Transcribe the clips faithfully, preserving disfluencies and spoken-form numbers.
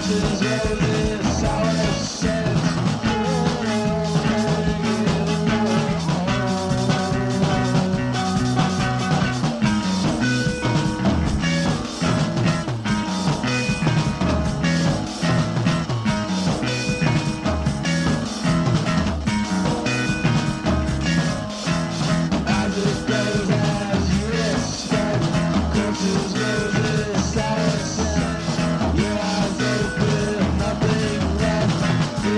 Your eyes open, nothing left.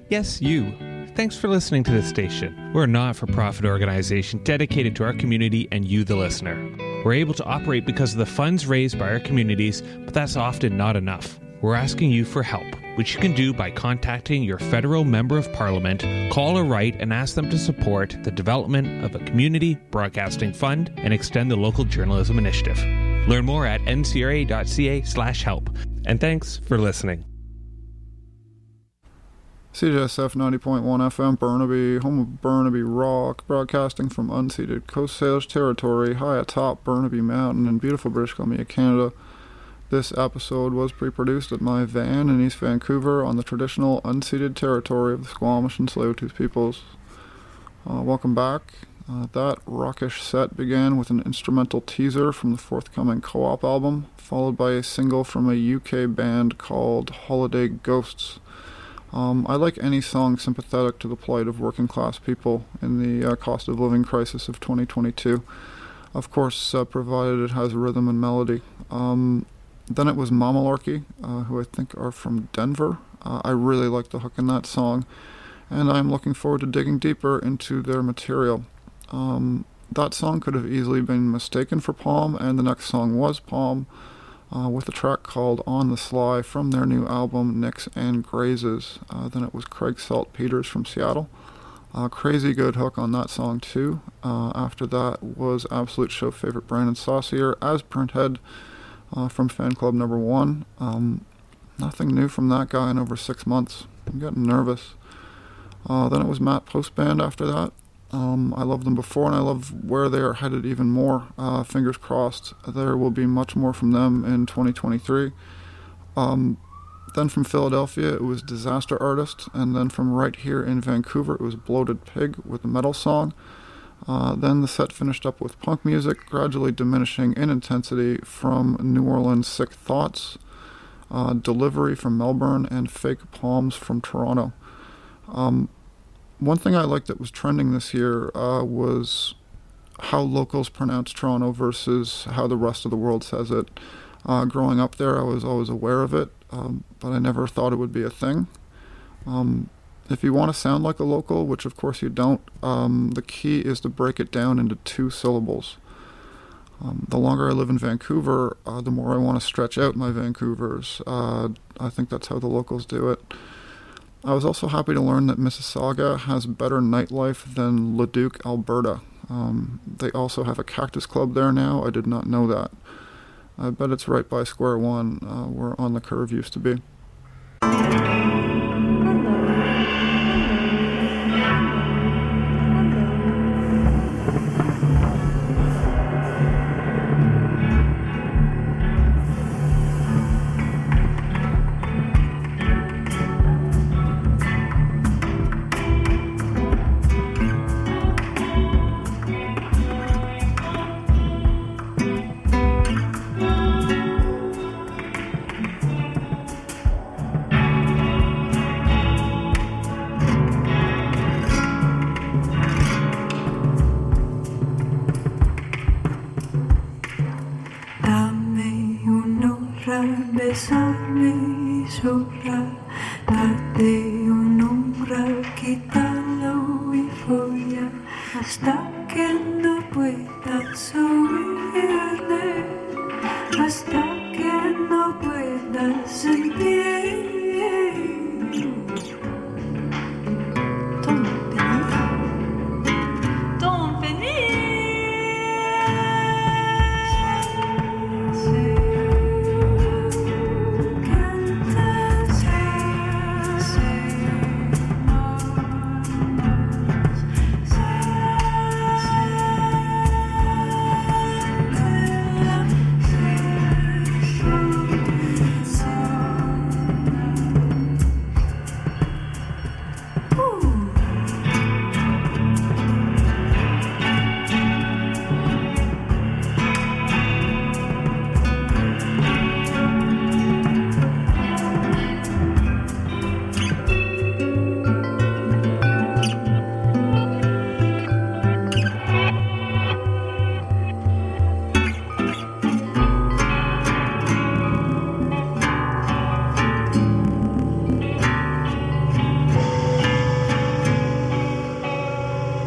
Yes, you. Thanks for listening to this station. We're a not-for-profit organization dedicated to our community and you, the listener. We're able to operate because of the funds raised by our communities, but that's often not enough. We're asking you for help, which you can do by contacting your federal member of parliament, call or write and ask them to support the development of a community broadcasting fund and extend the local journalism initiative. Learn more at n c r a dot c a slash help. And thanks for listening. C J S F ninety point one F M Burnaby, home of Burnaby Rock, broadcasting from unceded Coast Salish territory high atop Burnaby Mountain in beautiful British Columbia, Canada. This episode was pre-produced at my van in East Vancouver on the traditional unceded territory of the Squamish and Tsleil-Waututh peoples. Uh, welcome back. Uh, that rockish set began with an instrumental teaser from the forthcoming Co-op album, followed by a single from a U K band called Holiday Ghosts. Um, I like any song sympathetic to the plight of working class people in the uh, cost of living crisis of twenty twenty-two. Of course, uh, provided it has rhythm and melody. Um, then it was Mamalarkey, uh, who I think are from Denver. Uh, I really like the hook in that song, and I'm looking forward to digging deeper into their material. Um, that song could have easily been mistaken for Palm, and the next song was Palm, uh, with a track called On the Sly from their new album Nicks and Grazes. Uh, then it was Craig Saltpeters from Seattle. Uh, crazy good hook on that song too. Uh, after that was absolute show favorite Brandon Saucier as Printhead uh, from Fan Club Number One. Um, nothing new from that guy in over six months. I'm getting nervous. Uh, then it was Matt Postband after that. Um, I loved them before, and I love where they are headed even more. Uh, fingers crossed, there will be much more from them in twenty twenty-three. Um, then from Philadelphia, it was Disaster Artist, and then from right here in Vancouver, it was Bloated Pig with a metal song. Uh, then the set finished up with punk music, gradually diminishing in intensity from New Orleans' Sick Thoughts, uh, Delivery from Melbourne, and Fake Palms from Toronto. Um, One thing I liked that was trending this year uh, was how locals pronounce Toronto versus how the rest of the world says it. Uh, growing up there, I was always aware of it, um, but I never thought it would be a thing. Um, if you want to sound like a local, which of course you don't, um, the key is to break it down into two syllables. Um, the longer I live in Vancouver, uh, the more I want to stretch out my Vancouvers. Uh, I think that's how the locals do it. I was also happy to learn that Mississauga has better nightlife than Leduc, Alberta. Um, they also have a cactus club there now. I did not know that. I bet it's right by Square One, uh, where On the Curve used to be. Besarme y llorar, darte un umbral, quítalo y follar, hasta que no puedas oírle, hasta que no puedas sentir.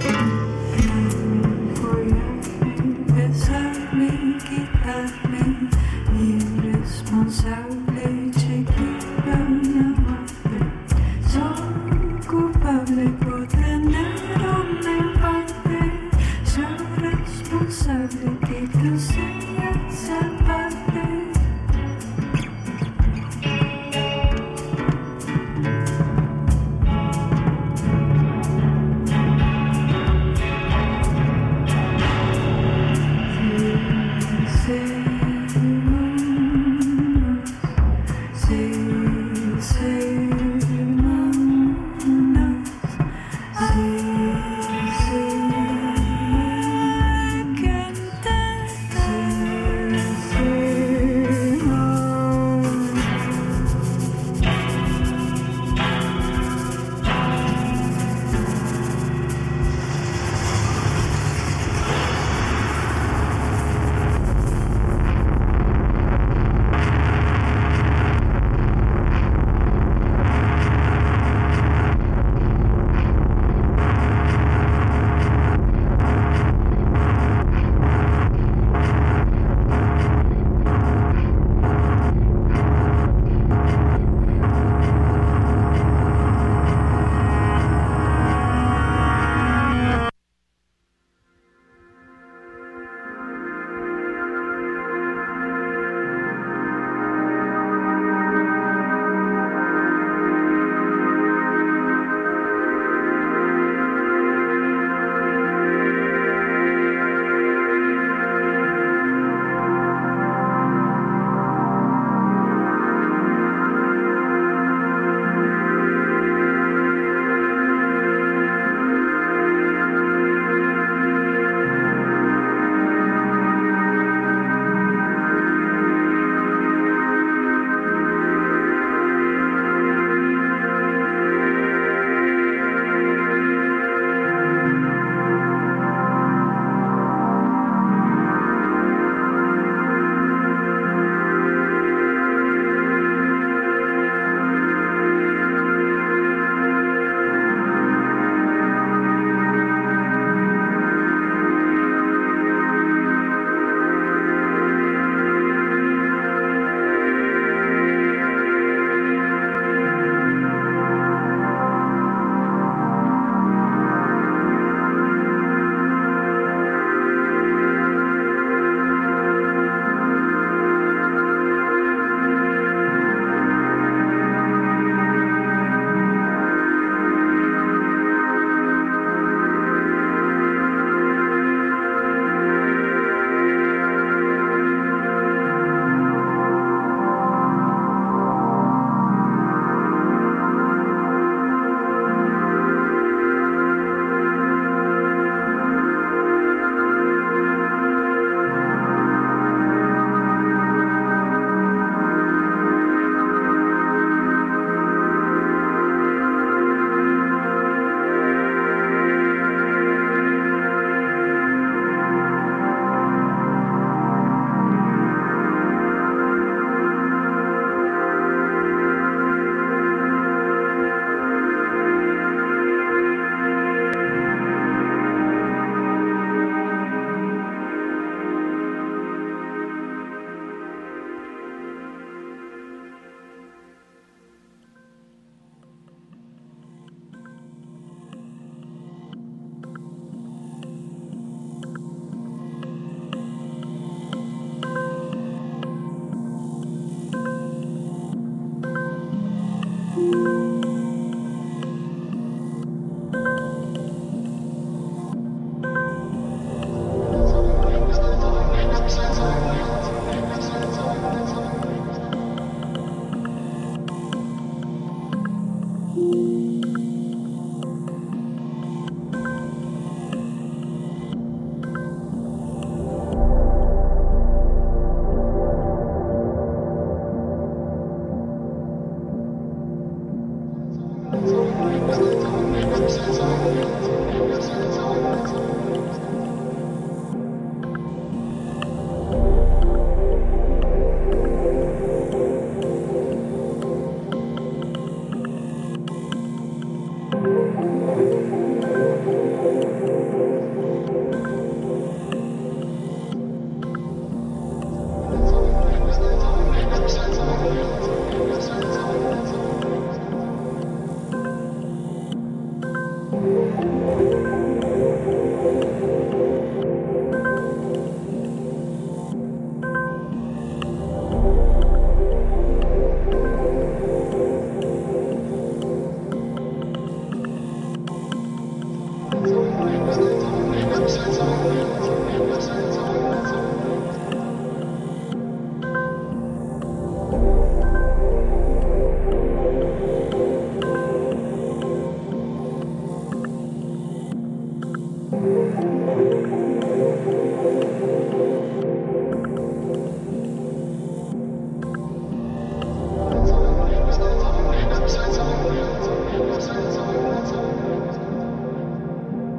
Thank you. Thank you.